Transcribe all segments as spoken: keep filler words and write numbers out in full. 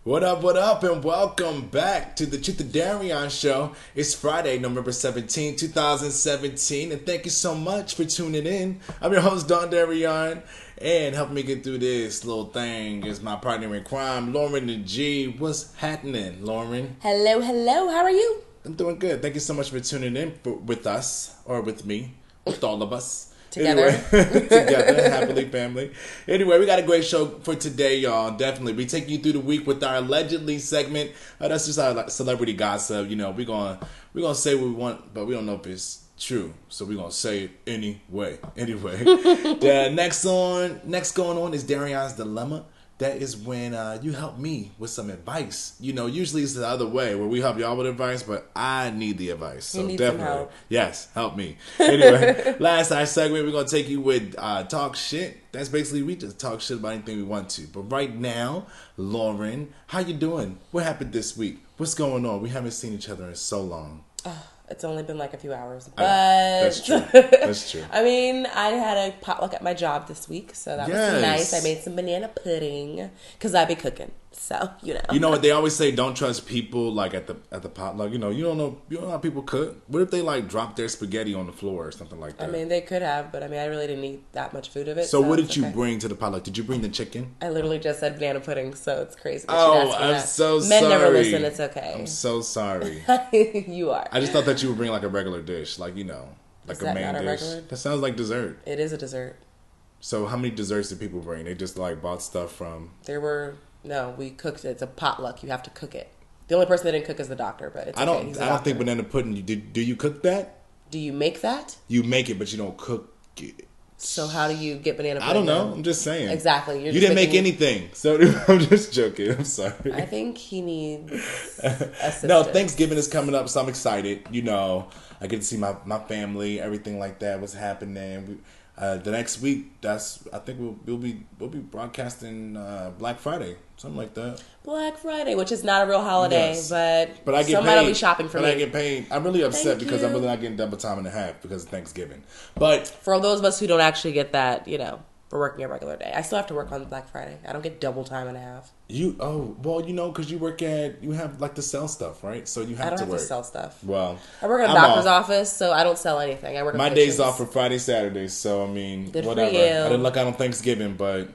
What up, what up, and welcome back to the Truth of Darion Show. It's Friday, November seventeenth, twenty seventeen, and thank you so much for tuning in. I'm your host, Don Darion, and helping me get through this little thing is my partner in crime, Lauren the G. What's happening, Lauren? Hello, hello, how are you? I'm doing good. Thank you so much for tuning in for, with us, or with me, with all of us. Together. Anyway, together, happily family. Anyway, we got a great show for today, y'all. Definitely. We take you through the week with our allegedly segment. Uh, that's just our like, celebrity gossip. You know, we're going we're gonna say what we want, but we don't know if it's true. So we're going to say it anyway. Anyway. The next on, next going on is Darion's Dilemma. That is when uh, you help me with some advice. You know, usually it's the other way where we help y'all with advice, but I need the advice. So you need definitely, some help. Yes, help me. Anyway, last our segment, we're gonna take you with uh, talk shit. That's basically we just talk shit about anything we want to. But right now, Lauren, how you doing? What happened this week? What's going on? We haven't seen each other in so long. It's only been like a few hours, but I, that's true. That's true. I mean, I had a potluck at my job this week, so that Yes. was nice. I made some banana pudding because I be cooking, so you know. You know what they always say? Don't trust people like at the at the potluck. You know, you don't know you don't know how people cook. What if they like drop their spaghetti on the floor or something like that? I mean, they could have, but I mean, I really didn't eat that much food of it. So, So, what it's did you okay. bring to the potluck? Did you bring the chicken? I literally just said banana pudding, so it's crazy. that Oh, you'd ask me I'm that. so Men sorry. never listen. It's okay. I'm so sorry. You are. I just thought that you would bring like a regular dish, like you know, like Is a that main not a dish. regular? That sounds like dessert. It is a dessert. So, how many desserts did people bring? They just like bought stuff from. There were no. We cooked it. It's a potluck. You have to cook it. The only person that didn't cook is the doctor, but it's I okay. don't. He's a I don't doctor. think banana pudding. You did? Do you cook that? Do you make that? You make it, but you don't cook it. So how do you get banana pudding? I don't know. then? I'm just saying. Exactly. You're you just didn't make making- anything, so I'm just joking. I'm sorry. I think he needs assistance. No, Thanksgiving is coming up, so I'm excited. You know, I get to see my, my family, everything like that. What's happening? We, uh, the next week, that's I think we'll we'll be we'll be broadcasting uh, Black Friday, something like that. Black Friday, which is not a real holiday, Yes. but, But I get somebody paid. will be shopping for but me. I get paid. I'm really upset Thank because I'm you. really not getting double time and a half because of Thanksgiving. But For those of us who don't actually get that, you know, we're working a regular day. I still have to work on Black Friday. I don't get double time and a half. you, oh well, you know, because you work at you have like to sell stuff, right? So you have I don't to have work. to sell stuff. Well, I work at a I'm doctor's off. office, so I don't sell anything. I work. My with days patients. off for Friday, Saturday, so I mean, Good for whatever. you. I didn't luck out on Thanksgiving, but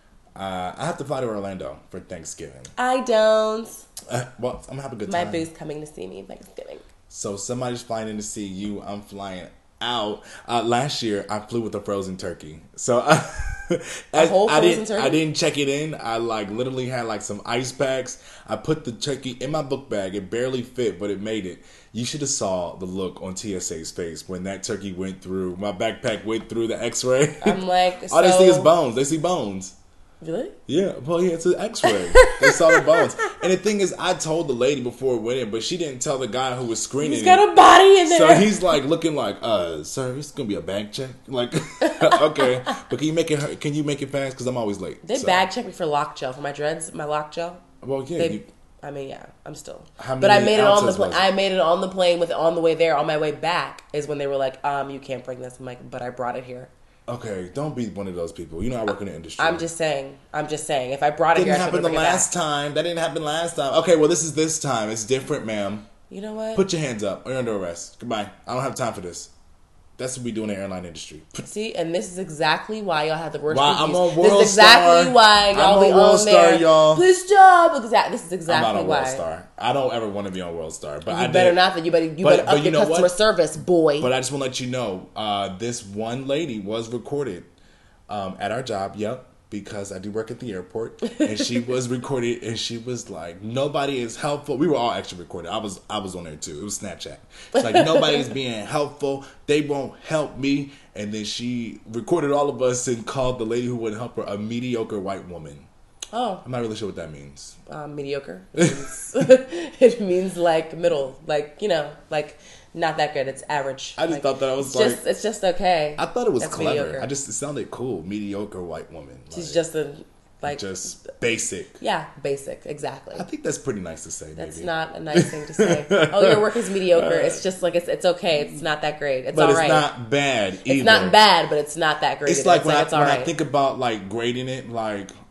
uh, I have to fly to Orlando for Thanksgiving. I don't. Uh, well, I'm gonna have a good My time. boo's coming to see me Thanksgiving. So somebody's flying in to see you. I'm flying out. Uh, last year, I flew with a frozen turkey. So I, I, whole I frozen didn't. turkey? I didn't check it in. I like literally had like some ice packs. I put the turkey in my book bag. It barely fit, but it made it. You should have saw the look on T S A's face when that turkey went through. My backpack went through the X-ray. I'm like, All they see is so- bones. They see bones. Really? Yeah, well, yeah, it's an X-ray. They saw the bones. And the thing is, I told the lady before it went in, but she didn't tell the guy who was screening He's got it. a body in there. So he's like looking like, uh, sir, it's gonna be a bag check. Like, okay, but can you make it? Can you make it fast? Because I'm always late. They So- bag checked me for lock gel for my dreads, my lock gel. Well, yeah. They, you, I mean, yeah, I'm still. How But I many made it on the ounces plane. was it? I made it on the plane with on the way there. On my way back is when they were like, um, you can't bring this. I'm like, but I brought it here. okay, don't be one of those people. You know, I work in the industry. I'm just saying. I'm just saying. If I brought it Didn't here, I should happen bring the it back. last time. That didn't happen last time. Okay, well, this is this time. It's different, ma'am. You know what? Put your hands up, or you're under arrest. Goodbye. I don't have time for this. That's what we do in the airline industry. Put See, and this is exactly why y'all have the worst Why reviews. I'm on This World is exactly Star. why I'm y'all on be World on Star, there. y'all. This job, exact. This is I'm exactly not on why. World Star. I don't ever want to be on World Star, but I You better did. not. That you better. You But- better but up you your know customer what? service, boy. But I just want to let you know, uh, this one lady was recorded um, at our job. Yep, because I do work at the airport, and she was recorded, and she was like, "Nobody is helpful." We were all actually recorded. I was, I was on there too. It was Snapchat. It's like nobody's being helpful. They won't help me. And then she recorded all of us and called the lady who wouldn't help her a mediocre white woman. oh, I'm not really sure what that means. um, mediocre. It means, it means like middle, like you know, like not that good. It's average. I just Like, thought that was it's like just it's just okay. I thought it was That's clever. mediocre. I just it sounded cool. Mediocre white woman. She's Like, just a like just basic. yeah, basic, exactly. I think that's pretty nice to say. That's maybe. not a nice thing to say. Oh, your work is mediocre. It's just like it's it's okay. It's not that great. It's but all it's right. not bad either. It's not bad, but it's not that great. It's either. like it's when, like I, it's all when right. I think about like grading it, like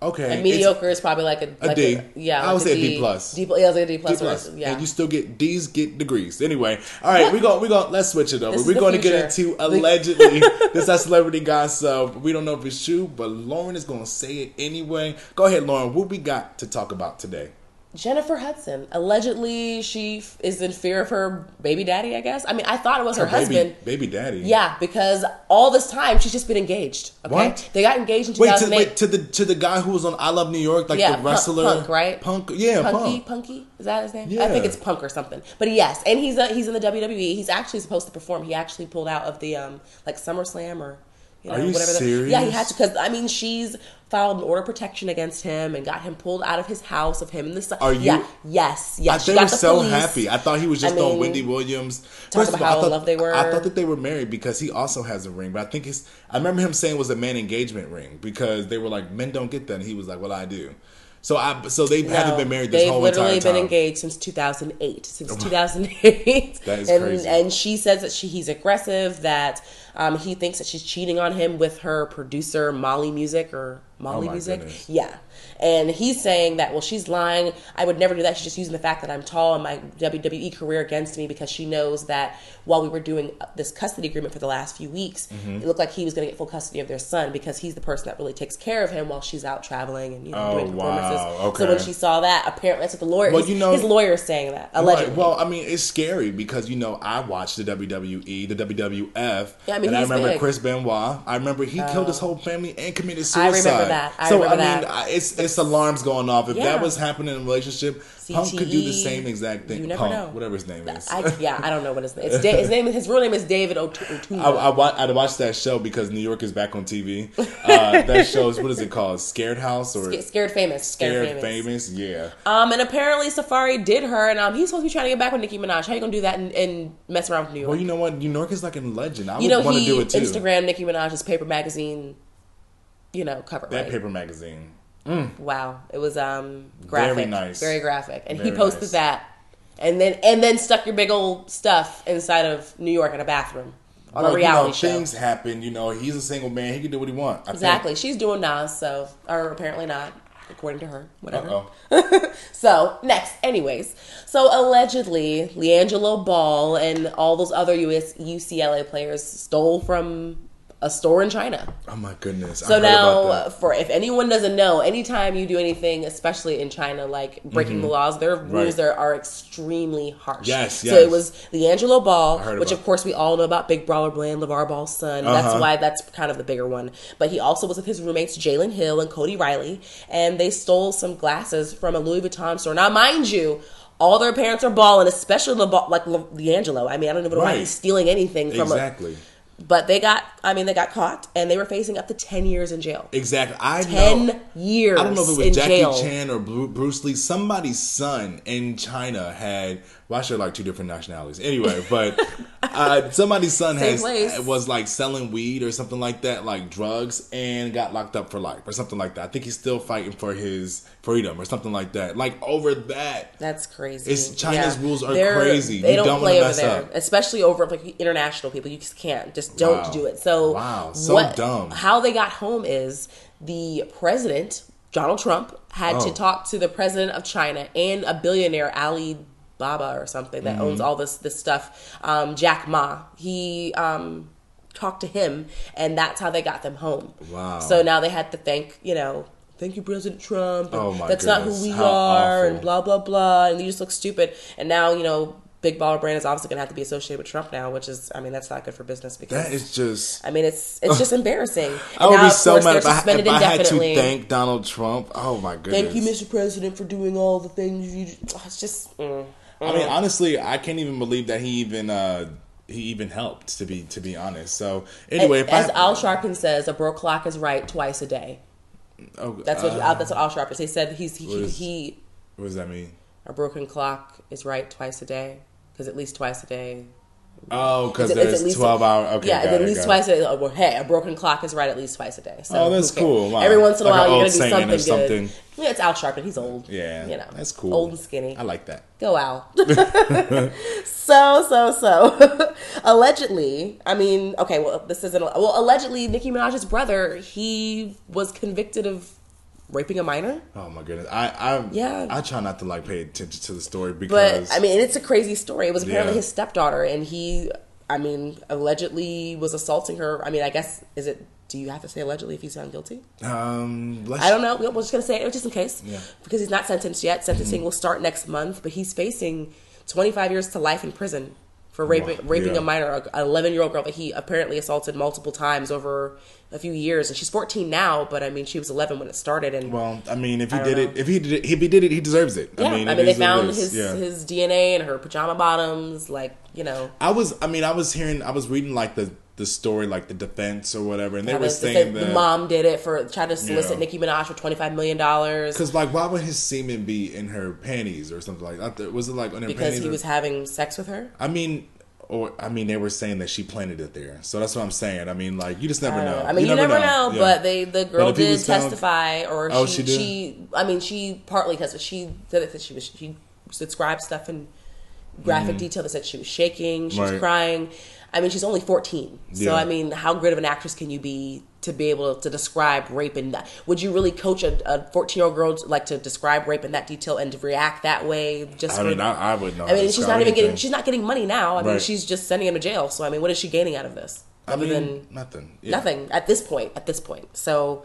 Okay. And mediocre is probably like a, a like D. A, yeah, I like would say a D D plus. D, yeah, I was like a D D plus. plus. Or, yeah. And you still get D's get degrees. Anyway, all right, we go we go let's switch it over. This is We're the going to get future. into allegedly this is our celebrity gossip. We don't know if it's true, but Lauren is going to say it anyway. Go ahead, Lauren. What we got to talk about today? Jennifer Hudson. Allegedly, she f- is in fear of her baby daddy, I guess. I mean, I thought it was her, Her baby, husband. baby daddy. Yeah, because all this time she's just been engaged. Okay, What? They got engaged in Wait, to, two thousand eight. wait to the to the guy who was on I Love New York, like Yeah, the Punk- wrestler, Punk, right? Punk, yeah, Punky, Punk. Punky, is that his name? Yeah. I think it's Punk or something. But yes, and he's a, he's in the W W E. He's actually supposed to perform. He actually pulled out of the um like SummerSlam or you know Are you whatever. the- serious? yeah, he had to because I mean she's filed an order of protection against him and got him pulled out of his house of him and this. Are you- Yeah, yes, I yes. She they got were the so police. happy. I thought he was just I mean, on Wendy Williams. talk First about of all, how I in thought, love they were. I thought that they were married because he also has a ring. But I think it's. I remember him saying it was a man engagement ring because they were like, men don't get that. And he was like, well, I do. So I. So they haven't No, been married this they've whole literally entire time. been engaged since two thousand eight. Since two thousand eight. That is and, crazy. And she says that she he's aggressive. That um, he thinks that she's cheating on him with her producer Molly Music or Molly Oh my Music. goodness. Yeah. And he's saying that, well, she's lying. I would never do that. She's just using the fact that I'm tall and my W W E career against me because she knows that while we were doing this custody agreement for the last few weeks, Mm-hmm. it looked like he was going to get full custody of their son because he's the person that really takes care of him while she's out traveling and you know Oh, doing performances. wow. Okay. So when she saw that, apparently that's what the lawyer. Well, his, you know- his lawyer is saying that allegedly. Right. Well, I mean, it's scary because you know I watched the W W E, the W W F, Yeah, I mean, and I he's remember big. Chris Benoit. I remember he killed his whole family and committed suicide. I remember that. I so remember I mean, that. I- it's it's alarms going off. If Yeah. that was happening in a relationship, Punk could do the C T E, same exact thing. you never Punk, know. whatever his name is. I, yeah, I don't know what his name. It's da- his name. His real name is David Otu- Otunga. I, I, wa- I watched that show because New York is back on T V. Uh, that show's what is it called? Scared House or Sca- Scared famous. Scared, Scared famous. Famous? Yeah. Um, and apparently Safari did her, and um, he's supposed to be trying to get back with Nicki Minaj. How you gonna do that and, and mess around with New York? Well, you know what? New York is like a legend. I you would know want to he do it too. Instagram Nicki Minaj's Paper Magazine, you know, cover. That right? paper magazine. Wow, it was um graphic, Very nice. very graphic, and he Very posted nice. that, and then and then stuck your big old stuff inside of New York in a bathroom on Well, a reality you know, show. Things happen. You know, he's a single man. He can do what he wants. Exactly, she's doing Nas, so or apparently not, according to her. Whatever. Uh oh. So next, anyways, so allegedly, LiAngelo Ball and all those other U S U C L A players stole from a store in China. Oh my goodness. I So heard about now, that. for if anyone doesn't know, anytime you do anything, especially in China, like breaking the laws, their rules Mm-hmm. Right. there are extremely harsh. Yes, So yes. it was LiAngelo Ball, heard which about of course we all know about Big Brawler Bland, LeVar Ball's son. Uh-huh. That's why that's kind of the bigger one. But he also was with his roommates Jalen Hill and Cody Riley, and they stole some glasses from a Louis Vuitton store. Now, mind you, all their parents are balling, especially Le- like Le- LiAngelo. I mean, I don't even know why Right. he's stealing anything from Exactly. a. But they got, I mean, they got caught, and they were facing up to ten years in jail. Exactly. I Ten know. years. I don't know if it was in Jackie jail. Chan or Bru- Bruce Lee. Somebody's son in China had. Well, I share like two different nationalities. Anyway, but uh, somebody's son Same has place. was like selling weed or something like that, like drugs, and got locked up for life or something like that. I think he's still fighting for his freedom or something like that. Like over that. That's crazy. It's- China's rules are They're- crazy. They You don't, don't play wanna over mess there, up. especially over like international people. You just can't. Just don't Wow. do it. So Wow, so what, dumb. How they got home is the president, Donald Trump, had Oh. to talk to the president of China and a billionaire, Ali Baba or something that Mm-hmm. owns all this this stuff. Um, Jack Ma. He um, talked to him, and that's how they got them home. Wow. So now they had to thank you know. Thank you, President Trump. And Oh, my that's not goodness. who we How are, awful. and blah blah blah. And you just look stupid. And now you know, Big Baller Brand is obviously going to have to be associated with Trump now, which is, I mean, that's not good for business because That is just. I mean, it's it's just embarrassing. And I would now, be of so course, mad they're if I, suspended if I had to indefinitely. thank Donald Trump. Oh my goodness. Thank you, Mister President, for doing all the things you. Oh, it's just. Mm. I mean, honestly, I can't even believe that he even uh, he even helped. To be to be honest. So anyway, as, if as I, Al Sharpton says, a broke clock is right twice a day. oh, That's what uh, that's what Al Sharpton. He said he's he, What he, is- he what does that mean? a broken clock is right twice a day because at least twice a day. Oh, because It's- it's there's at least- twelve hour. Okay, yeah, got at it, least got twice it. a day. Well, hey, a broken clock is right at least twice a day. So Oh, that's who cares? cool. Wow. Every once in a Like while, an you're old gonna do saying or something good. something. Yeah, it's Al Sharpton. He's old. Yeah, you know, that's cool. Old and skinny. I like that. Go Al. so so so. Allegedly, I mean, okay. Well, this isn't. Well, allegedly, Nicki Minaj's brother, he was convicted of raping a minor. Oh my goodness, I I Yeah. I try not to like pay attention to the story because But I mean, it's a crazy story. It was apparently Yeah. his stepdaughter, and he, I mean, allegedly was assaulting her. I mean, I guess is it? Do you have to say allegedly if he's found guilty? um let's, I don't know. We're just gonna say it just in case, Yeah. because he's not sentenced yet. Sentencing Mm-hmm. will start next month, but he's facing twenty-five years to life in prison for raping Wow. raping Yeah. a minor, an eleven-year-old girl that he apparently assaulted multiple times over a few years. And she's fourteen now, but I mean, she was eleven when it started. And Well, I mean, if he I did don't it, if he did it, if he did it, he deserves it. yeah, I mean, I it mean, they is what it found is. his Yeah. his D N A and her pajama bottoms, like you know. I was, I mean, I was hearing, I was reading like the the story, like the defense or whatever, and they How were the- saying the, that the mom did it for trying to solicit Yeah. Nicki Minaj for twenty-five million dollars because like, why would his semen be in her panties or something like that? Was it like on her because panties? he or- was having sex with her. I mean, or I mean, they were saying that she planted it there, so that's what I'm saying. I mean, like, you just never I don't know. know. I mean, you, never, know, Yeah. but they the girl if he did was found- testify, or Oh, she, she did? she. I mean, she partly testified. She said that she was she described stuff in graphic detail. That said she was shaking, she was Mm-hmm. Right. crying. I mean, she's only fourteen, so Yeah. I mean, how great of an actress can you be to be able to describe rape in that? Would you really coach a fourteen-year-old girl to, like to describe rape in that detail and to react that way? Just I for, mean, I, I would know. I how to mean, she's describe not even getting anything. she's not getting money now. I mean, Right. she's just sending him to jail. So I mean, what is she gaining out of this? I Other mean, than nothing. Yeah. nothing at this point. At this point, so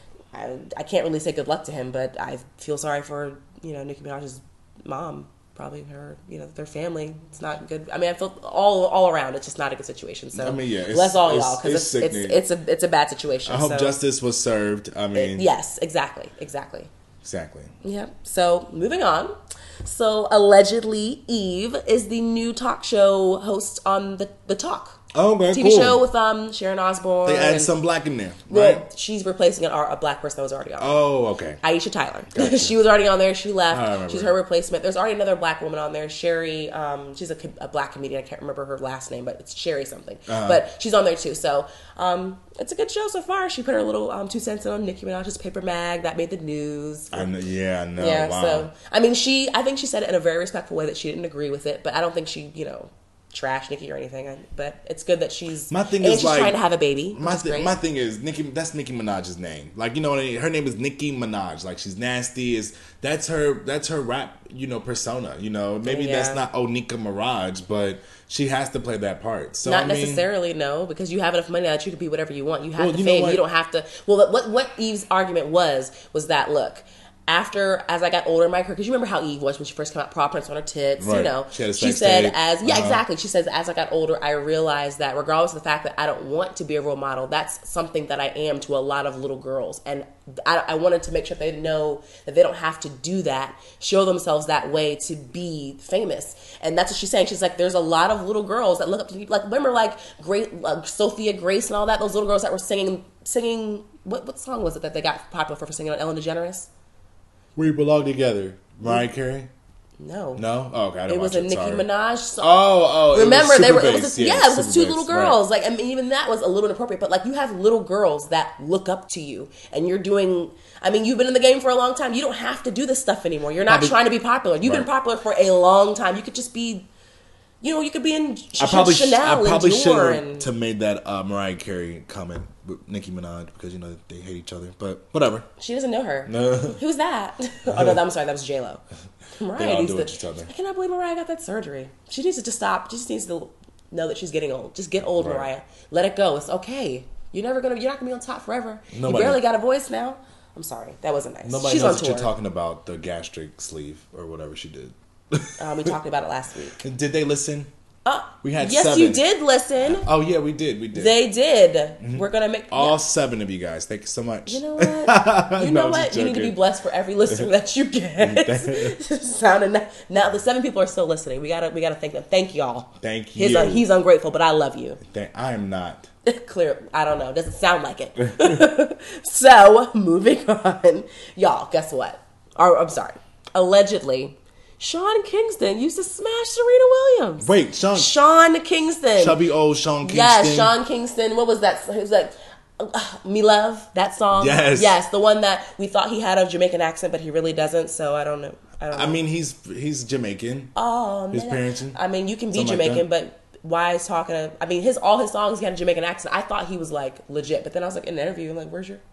I, I can't really say good luck to him, but I feel sorry for you know Nicki Minaj's mom, probably her, you know, their family. It's not good. I mean, I feel all all around. It's just not a good situation. So I mean, yeah, it's- bless all it's- y'all because it's it's it's, sickening. it's a it's a bad situation. I hope so, justice was served. I mean, Yes, exactly, exactly. exactly. Yeah. So moving on. So allegedly, Eve is the new talk show host on the the Talk. Oh, okay, T V cool. show with um Sharon Osbourne. They added and- some black in there, Well, right? she's replacing an, a black person that was already on. Oh, okay. Aisha Tyler. Gotcha. She was already on there. She I left. remember She's her. her replacement. There's already another black woman on there. Sherry. Um, she's a, co- a black comedian. I can't remember her last name, but it's Sherry something. Uh-huh. But she's on there too. So um, it's a good show so far. She put her little um, two cents in on Nicki Minaj's paper mag that made the news. I know, yeah, I know. yeah. wow. So I mean, she. I think she said it in a very respectful way that she didn't agree with it, but I don't think she, you know, trashed Nicki or anything. I, but it's good that she's. My thing and is she's like trying to have a baby. My which is th- great. my thing is Nicki. That's Nicki Minaj's name. Like, you know what I mean? Her name is Nicki Minaj. Like, she's nasty. Is that's her? That's her rap. You know, persona. You know, maybe Yeah. that's not Onika Mirage, but she has to play that part. So Not I mean, necessarily, no, because you have enough money that you can be whatever you want. You have Well, the you know fame. what? You don't have to. Well, what what Eve's argument was was that look. After, as I got older in my career, because you remember how Eve was when she first came out, paw prints on her tits, you Right. know. She had a She sex said, tape. as yeah, Uh-huh. exactly. She says, as I got older, I realized that regardless of the fact that I don't want to be a role model, that's something that I am to a lot of little girls, and I, I wanted to make sure they know that they don't have to do that, show themselves that way to be famous, and that's what she's saying. She's like, there's a lot of little girls that look up to you, like remember like great like Sophia Grace and all that, those little girls that were singing singing what what song was it that they got popular for for singing on Ellen DeGeneres? We belong together. Mariah Carey. No, No. Oh, okay. I didn't it was watch a Nicki Sorry. Minaj song. Oh, oh. it was Remember, they Super were. It was Bass. a, yeah, it was Super two Bass, little right. girls. Like, I mean, even that was a little inappropriate. But like, you have little girls that look up to you, and you're doing. I mean, you've been in the game for a long time. You don't have to do this stuff anymore. You're not Probably- trying to be popular. You've been Right. popular for a long time. You could just be. You know, you could be in Ch- I probably sh- Chanel I probably and should Dior have and to made that uh, Mariah Carey comment with Nicki Minaj because you know they hate each other. But whatever. she doesn't know her. No. Who's that? Oh no, I'm sorry, that was J Lo. Mariah They all needs do to. it to each other. I cannot believe Mariah got that surgery. She needs to just stop. She just needs to know that she's getting old. Just get old, Right. Mariah. Let it go. It's okay. You're never gonna. You're not gonna be on top forever. Nobody- You barely got a voice now. I'm sorry, that wasn't nice. Nobody she's knows on that tour. you're talking about the gastric sleeve or whatever she did. Um, we talked about it last week. Did they listen? Uh, We had yes, seven. you did listen. Oh yeah, we did. We did. They did. We're gonna make All yeah. seven of you guys. Thank you so much. You know what? You No, know I'm what? just You need to be joking. blessed for every listener that you get. Sounding now, the seven people are still listening. We gotta, we gotta thank them. Thank y'all. Thank He's, you. uh, he's ungrateful, but I love you. Thank- I am not. Clear. I don't know. Doesn't sound like it. So moving on, y'all. Guess what? Or I'm sorry. Allegedly, Sean Kingston used to smash Serena Williams. Wait, Sean, Sean Kingston. chubby old Sean Kingston. Yeah, Sean Kingston. What was that? It was like uh, "Me Love." That song. Yes. yes, the one that we thought he had a Jamaican accent, but he really doesn't. So I don't know. I don't know. I mean, he's he's Jamaican. oh, his man. parents. I mean, you can be Something like Jamaican, but why is talking? To, I mean, his all his songs he had a Jamaican accent. I thought he was like legit, but then I was like in the interview, I'm like, "Where's your?"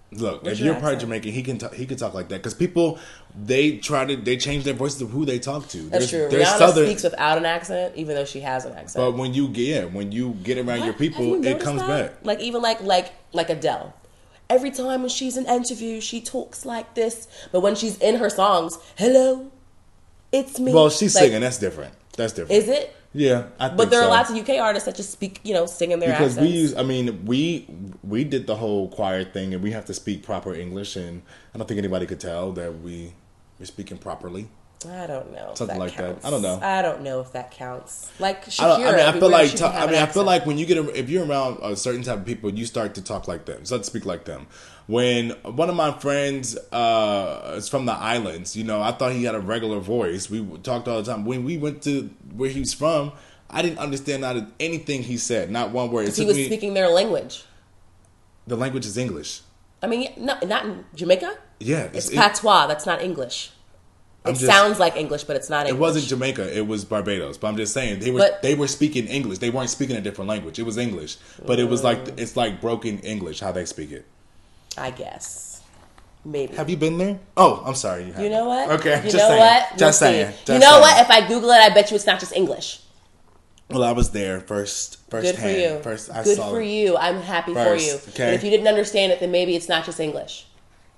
Look, What's if your you're part accent? Jamaican, he can talk, he can talk like that because people they try to they change their voices of who they talk to. That's There's- true. there's Rihanna Southern- speaks without an accent, even though she has an accent. But when you get when you get around your Have people, you it noticed comes that? back. Like even like like like Adele. Every time when she's in interview, she talks like this. But when she's in her songs, hello, it's me. Well, she's Like, singing. That's different. That's different. Is it? Yeah, I think But there so. are lots of U K artists that just speak, you know, sing in their because accents. we use. I mean, we we did the whole choir thing, and we have to speak proper English, and I don't think anybody could tell that we we're speaking properly. I don't know. if Something that like that. counts. I don't know. I don't know if that counts. Like Shakira. I, don't, I mean, I we feel wear- like she ta- can have I an mean, I feel accent. like when you get a, if you're around a certain type of people, you start to talk like them, start to speak like them. When one of my friends uh, is from the islands, you know, I thought he had a regular voice. We talked all the time. When we went to where he's from, I didn't understand not anything he said, not one word. It he took was me- speaking their language. The language is English. I mean, no, not in Jamaica. Yeah, It's it- patois. That's not English. It I'm just- sounds like English, but it's not It English. wasn't Jamaica. It was Barbados. But I'm just saying they were But- they were speaking English. They weren't speaking a different language. It was English, but it was like Mm. it's like broken English how they speak it. I guess. Maybe. Have you been there? Oh, I'm sorry. You, You haven't. know what? Okay, You just know saying. what? We'll Just see. saying. Just You know saying. what? If I Google it, I bet you it's not just English. Well, I was there first. First Good for hand. you. First, I Good saw for it. you. I'm happy for First, you. okay. But if you didn't understand it, then maybe it's not just English.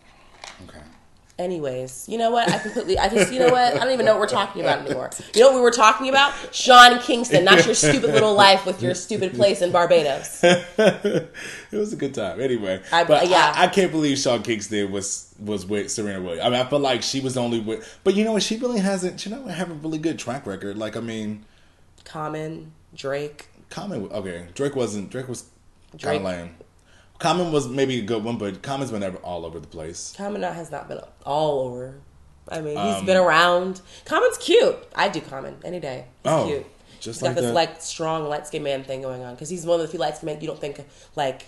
Okay. Anyways, you know what? I completely, I just, you know what? I don't even know what we're talking about anymore. You know what we were talking about? Sean Kingston, not your stupid little life with your stupid place in Barbados. It was a good time. Anyway, I- but yeah. I, I can't believe Sean Kingston was was with Serena Williams. I mean, I feel like she was only with. But you know what? She really hasn't. She don't have a really good track record. Like, I mean, Common, Drake. Common. Okay, Drake wasn't. Drake was kind Drake. of lame. Common was maybe a good one, but Common's been ever, all over the place. Common not- has not been all over. I mean, he's Um, been around. Common's cute. I do Common any day. He's Oh, cute. just He's got like this that. like strong light skinned man thing going on because he's one of the few light skinned men you don't think like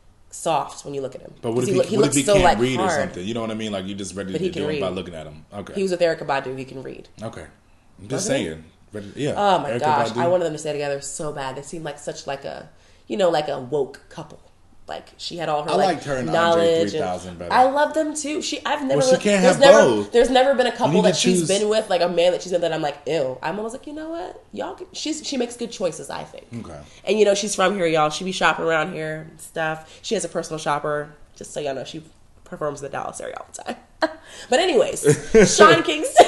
soft when you look at him. But what 'Cause if he, look- what if looks he so, can't like, read or hard. something? You know what I mean? Like you just ready But to he do can it by read. looking at him. Okay. He was with Erica Badu. He can read. okay. I'm just Wasn't he? saying. Ready- Yeah. Oh my Erykah gosh, Badu. I wanted them to stay together so bad. They seemed like such like a, you know, like a woke couple. Like she had all her I like liked her and Andre knowledge. three thousand better. I love them too. She, I've never. Well, she can't there's have never, both. There's never been a couple need that to she's choose- been with, like a man that she's been that I'm like, ew. I'm almost like, you know what, y'all. Can, she's she makes good choices, I think. Okay. And you know, she's from here, y'all. She be shopping around here and stuff. She has a personal shopper. Just so y'all know, she performs in the Dallas area all the time. But anyways, Sean Kingston,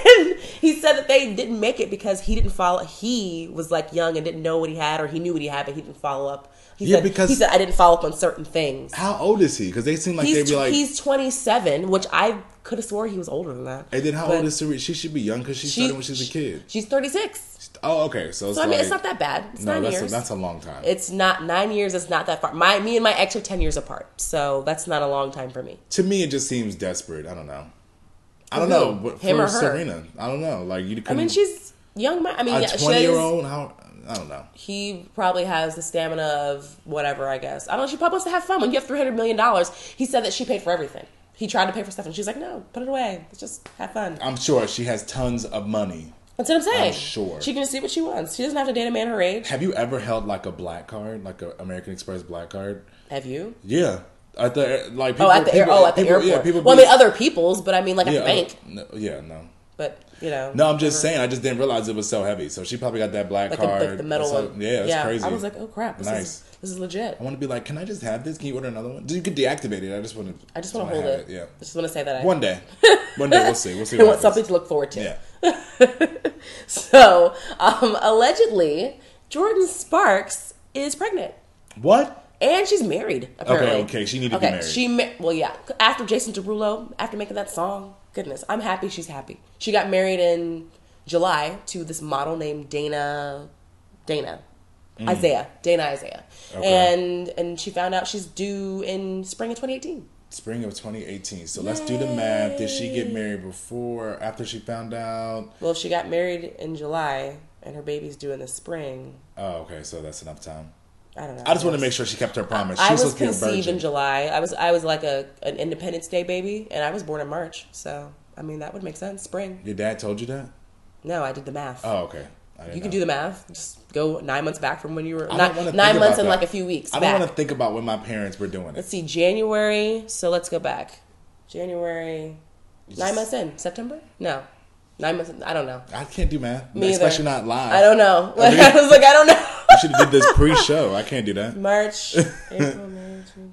he said that they didn't make it because he didn't follow. He was like young and didn't know what he had, or he knew what he had, but he didn't follow up. He Yeah, said, because- he said I didn't follow up on certain things. How old is he? Because they seem like he's they'd be like. he's twenty-seven, which I could have swore he was older than that. And then how But old is Serena? She should be young because she, she- started when she was a kid. She's thirty-six. Oh, okay. So it's So I mean, like, it's not that bad. It's no, nine that's years. a, that's a long time. It's not nine years. It's not that far. My me and my ex are ten years apart, so that's not a long time for me. To me, it just seems desperate. I don't know. I don't For know. who? But Him for or her? Serena, I don't know. Like you. I couldn't- mean, she's young. ma- I mean, a yeah, she twenty year is- old. How? I don't know. He probably has the stamina of whatever. I guess I don't know. She probably wants to have fun. When you have three hundred million dollars, he said that she paid for everything. He tried to pay for stuff, and she's like, "No, put it away. Let's just have fun." I'm sure she has tons of money. That's what I'm saying. I'm sure. She can just see what she wants. She doesn't have to date a man her age. Have you ever held like a black card, like a American Express black card? Have you? Yeah, at the like. People, Oh, at the air, people- oh at the people- airport. Yeah, people. well, I be- mean, other people's, but I mean, like yeah, at the bank. uh, no, yeah, no. But you know, No, I'm just whatever. saying. I just didn't realize it was so heavy. So she probably got that black like the, card. the, the metal So- one. Yeah, it's crazy. I was like, oh crap, this Nice. is this is legit. I want to be like, can I just have this? Can you order another one? You could deactivate it. I just want to. I just want to hold it. Yeah. I just want to say that I One day. One day we'll see. We'll see. I What want something happens. to look forward to. Yeah. So, um, allegedly, Jordan Sparks is pregnant. What? And she's married, apparently. Okay, okay, she needed to okay, get married. She ma- well, yeah. After Jason Derulo, after making that song, goodness, I'm happy she's happy. She got married in July to this model named Dana, Dana, Isaiah, Dana Isaiah, Mm. Okay. and and she found out she's due in spring of twenty eighteen. Spring of twenty eighteen. So let's do the math. Did she get married before, after she found out? Well, if she got married in July and her baby's due in the spring, Oh, okay. So that's enough time. I don't know. I just want to make sure she kept her promise. I She was supposed to be a conceived virgin. in July. I was I was like a an Independence Day baby, and I was born in March. So I mean that would make sense. Spring. Your dad told you that? No, I did the math. Oh, okay. I didn't You can know. do the math. Just go nine months back from when you were I nine, don't wanna nine think months about and that. like a few weeks. I don't back. want to think about when my parents were doing it. Let's see, January. So let's go back. January. Just- Nine months in September? No, nine months. In, I don't know. I can't do math, Me either. especially not live. I don't know. I mean- I was like, I don't know. You should have did this pre-show. I can't do that. March, April, May, June.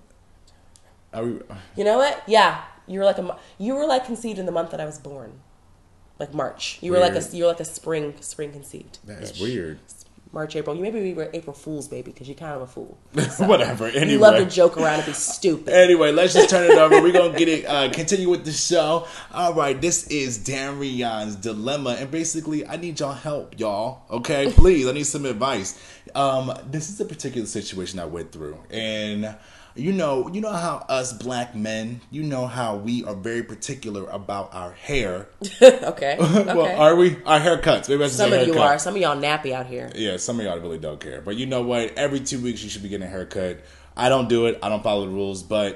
Are we, You know what? Yeah, you were like a mo- you were like conceived in the month that I was born, like March. You were like Weird. a you were like a spring spring conceived. that is ish. weird. March, April. You maybe we were April Fool's baby because you're kind of a fool. Whatever. Anyway. You love to joke around and be stupid. Anyway, let's just turn it over. We're going to get it, uh, continue with the show. All right, this is Darian's Dilemma. And basically, I need y'all help, y'all. Okay? Please, I need some advice. Um, this is a particular situation I went through. And you know, you know how us black men, you know how we are very particular about our hair. okay. Okay. Well, are we? Our haircuts. Maybe I should Some say of you haircut. are. Some of y'all nappy out here. Yeah, some of y'all really don't care. But you know what? Every two weeks you should be getting a haircut. I don't do it. I don't follow the rules, but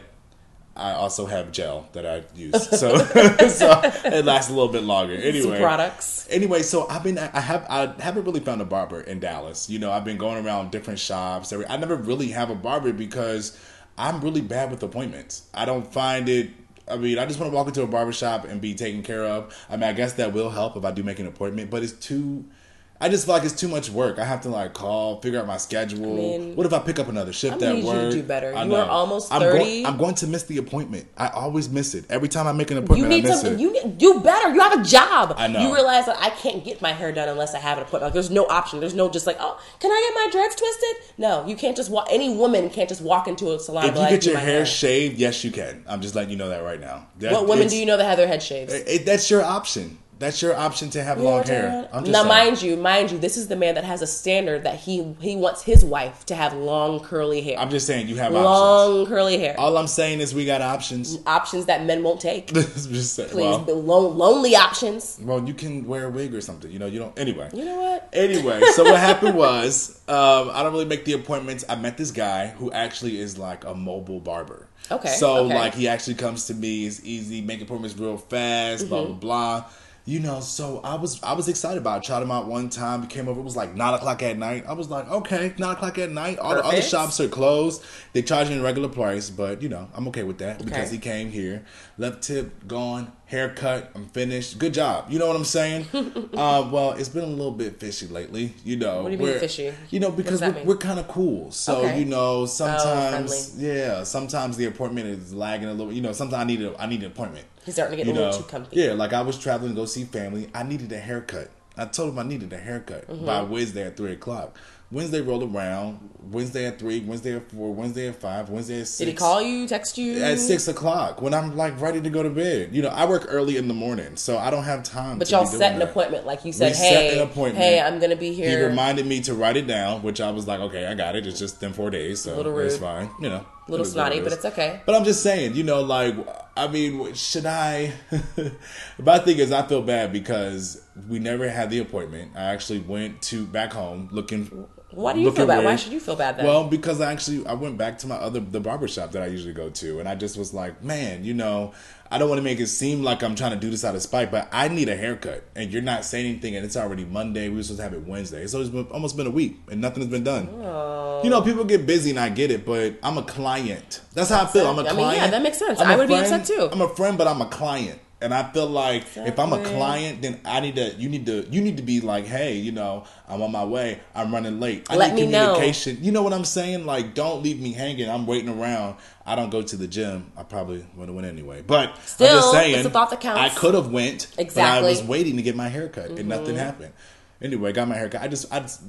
I also have gel that I use. So, so it lasts a little bit longer. Anyway. Some products. Anyway, so I've been I have I haven't really found a barber in Dallas. You know, I've been going around different shops. Every- I never really have a barber because I'm really bad with appointments. I don't find it I mean, I just want to walk into a barbershop and be taken care of. I mean, I guess that will help if I do make an appointment, but it's too I just feel like it's too much work. I have to like call, figure out my schedule. I mean, what if I pick up another shift I at need you work? to do better. I You know. are almost I'm thirty. Going, I'm going to miss the appointment. I always miss it. Every time I make an appointment, You need I miss something. it. You need, do better. You have a job. I know. You realize that I can't get my hair done unless I have an appointment. Like, there's no option. There's no just like, oh, can I get my dreads twisted? No, you can't just walk. Any woman can't just walk into a salon. If and you be like, get "Do your my hair shaved, yes, you can. I'm just letting you know that right now. That- What women it's- do you know that have their head shaves? It, it- that's your option. That's your option to have You know long what I'm hair. saying? I'm just now, saying. mind you, mind you, this is the man that has a standard that he he wants his wife to have long curly hair. I'm just saying you have options. long curly hair. All I'm saying is we got options. Options that men won't take. just say, Please, well, be lon- lonely options. well, you can wear a wig or something. You know, you don't. Anyway. You know what? Anyway, so what happened was, um, I don't really make the appointments. I met this guy who actually is like a mobile barber. Okay, So okay. like he actually comes to me. It's easy, make appointments real fast. Blah Mm-hmm. blah blah. You know, so I was I was excited about it. Tried him out one time. He came over. It was like nine o'clock at night. I was like, okay, nine o'clock at night. All the other Perfect. shops are closed. They charge me a regular price, but you know, I'm okay with that because Okay. he came here, left tip, gone, haircut. I'm finished. Good job. You know what I'm saying? uh, well, it's been a little bit fishy lately. You know, What do you mean we're- fishy? You know, What because does that we're, mean? we're kind of cool. So Okay. you know, sometimes friendly. yeah, sometimes the appointment is lagging a little. You know, sometimes I need a I need an appointment. He's starting to get You a little know, too comfy. yeah, like I was traveling to go see family. I needed a haircut. I told him I needed a haircut Mm-hmm. by Wednesday at three o'clock. Wednesday rolled around. Wednesday at three. Wednesday at four. Wednesday at five. Wednesday at six. Did he call you, text you? At six o'clock when I'm like ready to go to bed. You know, I work early in the morning, so I don't have time. But to y'all be doing set an that. appointment. Like you said, We hey, set an appointment. hey, I'm going to be He here. reminded me to write it down, which I was like, okay, I got it. It's just them four days, so Little it's rude. fine. You know, A little it is what snotty, it but is. it's okay. But I'm just saying, you know, like, I mean, should I? My thing is, I feel bad because we never had the appointment. I actually went to back home looking. Why do you looking feel bad? Why weird. should you feel bad then? Well, because I actually I went back to my other the barber shop that I usually go to, and I just was like, man, you know, I don't want to make it seem like I'm trying to do this out of spite, but I need a haircut, and you're not saying anything, and it's already Monday. We were supposed to have it Wednesday, so it's been, almost been a week, and nothing has been done. Oh. You know, people get busy, and I get it, but I'm a client. That's how I feel. I'm a I mean, client. yeah, that makes sense. I'm I a would be friend. upset too. I'm a friend, but I'm a client. And I feel like if I'm a Exactly. client, then I need to. You need to. You need to be like, hey, you know, I'm on my way. I'm running late. I Let need me know. communication. You know what I'm saying? Like, don't leave me hanging. I'm waiting around. I don't go to the gym. I probably would have went anyway. But I'm Still, just saying, it's a thought that counts. I could have went, but I Exactly. was waiting to get my haircut, and nothing Mm-hmm. happened. Anyway, got my haircut. I just, I just,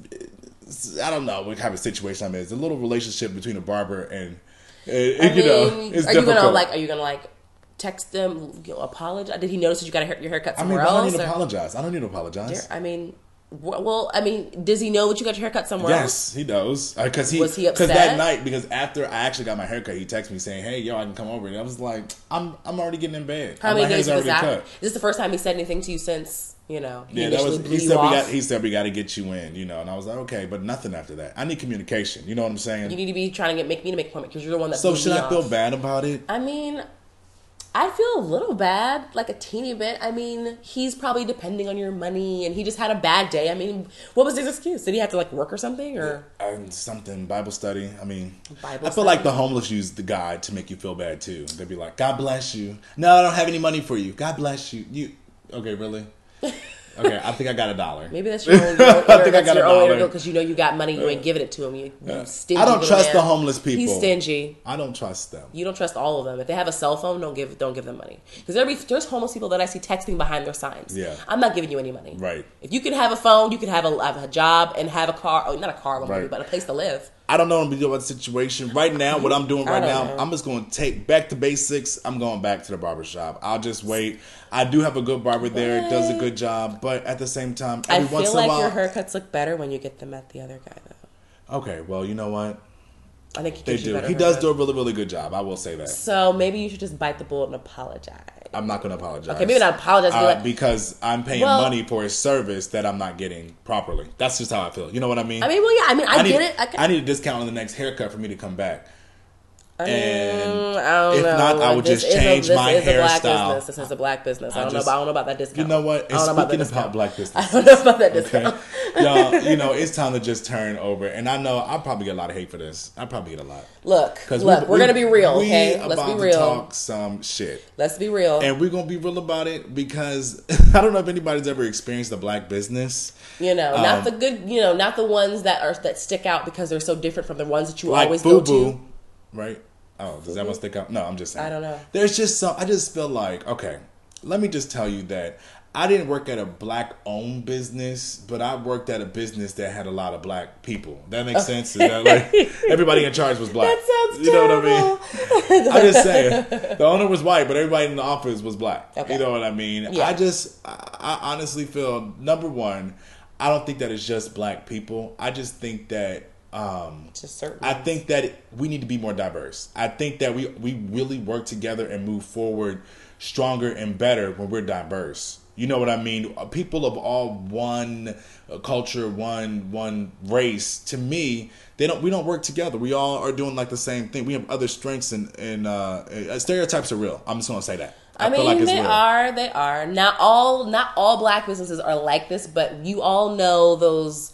I don't know what kind of situation I'm in. It's a little relationship between a barber and, uh, I you mean, know, it's are you difficult. gonna like? Are you gonna like text them? You know, apologize? Did he notice that you got a hair, your haircut I mean, somewhere why do I else? need to or- apologize? I don't need to apologize. I mean, w- well, I mean, does he know that you got your haircut somewhere else? Yes, he knows. Because he Was he Because upset? that night, because after I actually got my haircut, he texted me saying, "Hey, yo, I can come over." And I was like, "I'm I'm already getting in bed. How my many hair's days was already that? cut." Is this the first time he said anything to you since you know he Yeah, that initially was. blew He you said we off? got. He said we got to get you in. You know, and I was like, okay, but nothing after that. I need communication. You know what I'm saying? You need to be trying to get make me to make an appointment because you're the one that. So blew should me I feel off. bad about it? I mean, I feel a little bad, like a teeny bit. I mean, he's probably depending on your money, and he just had a bad day. I mean, what was his excuse? Did he have to like work or something, or um, something Bible study? I mean, Bible I feel study? like the homeless use the God to make you feel bad too. They'd be like, "God bless you." No, I don't have any money for you. God bless you. You okay? Really? Okay, I think I got a dollar. Maybe that's your own. Your, I think I that's got a your own dollar because you know you got money, you ain't giving it to him. You, you stingy. I don't little trust man. the homeless people. He's stingy. I don't trust them. You don't trust all of them. If they have a cell phone, don't give don't give them money. Because there be there's homeless people that I see texting behind their signs. Yeah. I'm not giving you any money. Right. If you can have a phone, you can have a, have a job and have a car. Oh, not a car, Right. but a place to live. I don't know what I'm doing about the situation right now. What I'm doing I right don't now, know. I'm just going to take back to basics. I'm going back to the barber shop. I'll just wait. I do have a good barber there. Does a good job, but at the same time, every I once feel in a like while, your haircuts look better when you get them at the other guy, though. okay. Well, you know what? I think he They gives you do. better He does haircuts. do a really, really good job. I will say that. So maybe you should just bite the bullet and apologize. I'm not going to apologize. Okay, maybe not apologize. Be Uh, like, because I'm paying Well- money for a service that I'm not getting properly. That's just how I feel. You know what I mean? I mean, well, yeah. I mean, I, need, get it. I, can, I need a discount on the next haircut for me to come back. I mean, and I don't if know. not, I Like, would this just is a- change this my is a black hairstyle. business. This is a black business. I I don't just- know. About, I don't know about that discount. You know what? I don't know about that Speaking discount. about black business, I don't know about that okay, discount. y'all, you know, it's time to just turn over. And I know I'll probably get a lot of hate for this. I'll probably get a lot. Look, Because look, we, we're we- gonna be real, we okay? Let's about be to real. talk some shit. Let's be real. And we're gonna be real about it because I don't know if anybody's ever experienced the black business. You know, not Um, the good. You know, not the ones that are that stick out because they're so different from the ones that you Like always go Fubu, to. right? Oh, does that one stick out? No, I'm just saying. I don't know. There's just some. I just feel like okay. Let me just tell you that I didn't work at a black-owned business, but I worked at a business that had a lot of black people. That makes sense. Is that like everybody in charge was black? That sounds You know terrible. what I mean? I'm just saying. The owner was white, but everybody in the office was black. Okay. You know what I mean? Yeah. I just, I, I honestly feel number one, I don't think that it's just black people. I just think that. Um, Just certain. I think that we need to be more diverse. I think that we we really work together and move forward stronger and better when we're diverse. You know what I mean? People of all one culture, one one race. To me, they don't. We don't work together. We all are doing like the same thing. We have other strengths, and and uh, stereotypes are real. I'm just gonna say that. I, feel mean, like it's they real. are. They are. Not all. Not all black businesses are like this, but you all know those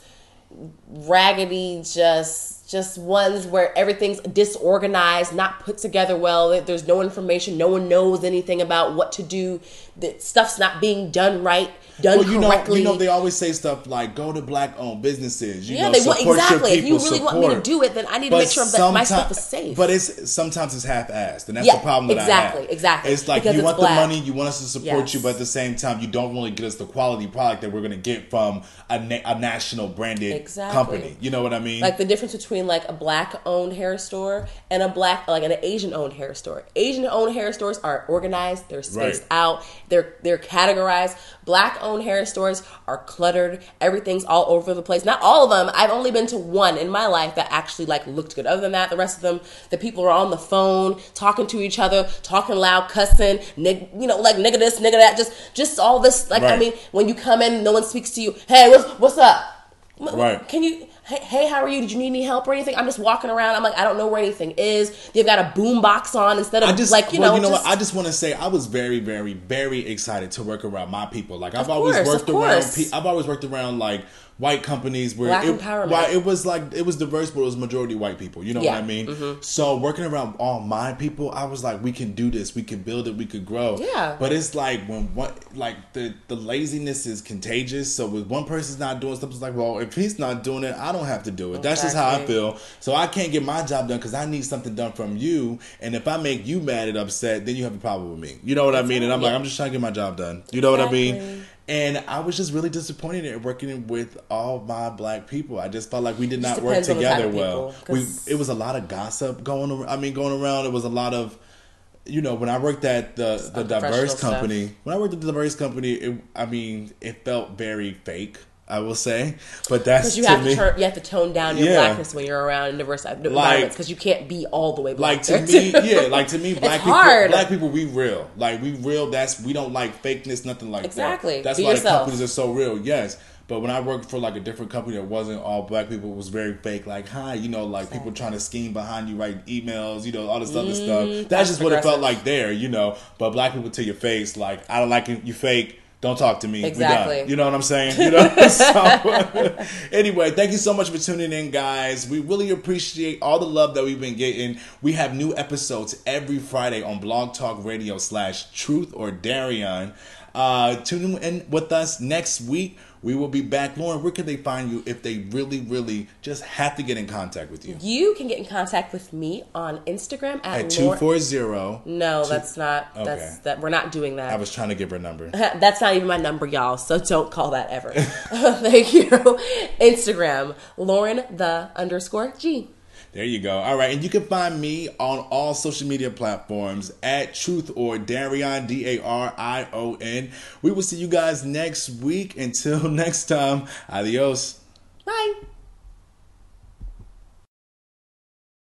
raggedy, just just ones where everything's disorganized, not put together well. There's no information. No one knows anything about what to do. The stuff's not being done right, done Well, you correctly. know, you know, they always say stuff like "go to black-owned businesses." You yeah, know, they want support exactly. your If people. you really support. want me to do it, then I need to But make sure that my someti- stuff is safe. But it's sometimes it's half-assed, and that's Yeah, the problem that exactly, I have. exactly. It's like Because you it's want black. the money, you want us to support Yes. you, but at the same time, you don't really get us the quality product that we're going to get from a, na- a national branded Exactly. company. You know what I mean? Like the difference between like a black owned hair store and a black like an Asian owned hair store. Asian owned hair stores are organized, they're spaced Right. out, they're they're categorized. Black owned hair stores are cluttered. Everything's all over the place. Not all of them. I've only been to one in my life that actually like looked good. Other than that, the rest of them, the people are on the phone talking to each other, talking loud, cussing, nig- you know, like nigga this, nigga that, just just all this. Like I Right. mean, when you come in, no one speaks to you. Hey, what's what's up? Right. Can you? Hey, hey, how are you? Did you need any help or anything? I'm just walking around. I'm like, I don't know where anything is. They've got a boom box on instead of I just like you well, know. you know just, what? I just want to say I was very, very, very excited to work around my people. Like I've Of always course, worked of around. course. Pe- I've always worked around like white companies where Black it, empowerment. why it was like it was diverse, but it was majority white people. You know Yeah. what I mean? So working around all my people, I was like, we can do this. We can build it. We could grow. Yeah. But it's like when what like the the laziness is contagious. So with one person's not doing stuff, it's like, well, if he's not doing it, I don't have to do it. That's just how I Exactly. feel. So I can't get my job done because I need something done from you. And if I make you mad and upset, then you have a problem with me. You know what I mean? And I'm like, Yeah. I'm just trying to get my job done. You know what I mean? Exactly. And I was just really disappointed in working with all my black people. I just felt like we did not work depends on the type together of well. people, We 'cause- it was a lot of gossip going. ar- I mean, going around. It was a lot of. You know, when I worked at the the unprofessional diverse stuff. company, when I worked at the diverse company, it, I mean, it felt very fake. I will say, but that's because you to have me, to turn, you have to tone down your Yeah. blackness when you're around diverse environments because you can't be all the way black. like to there, me, too. yeah, like to me, black It's people, hard. black people, we real, like we real. That's we don't like fakeness, nothing like Exactly. that. That's Be why yourself. the companies are so real. Yes. But when I worked for like a different company that wasn't all black people, it was very fake. Like, hi, you know, like people trying to scheme behind you, write emails, you know, all this other stuff. That's just what it felt aggressive. like there, you know. But black people to your face, like, I don't like you, you fake. Don't talk to me. Exactly. We done. You know what I'm saying? You know. So, anyway, thank you so much for tuning in, guys. We really appreciate all the love that we've been getting. We have new episodes every Friday on Blog Talk Radio slash Truth or Darion. Uh, tune in with us next week. We will be back. Lauren, where can they find you if they really, really just have to get in contact with you? You can get in contact with me on Instagram at, At two Lauren- four zero. No, that's not. Okay. That's that. We're not doing that. I was trying to give her a number. That's not even my number, y'all. So don't call that ever. Thank you. Instagram, Lauren the underscore G. There you go. All right. And you can find me on all social media platforms at Truth or Darion, D A R I O N. We will see you guys next week. Until next time, adios. Bye.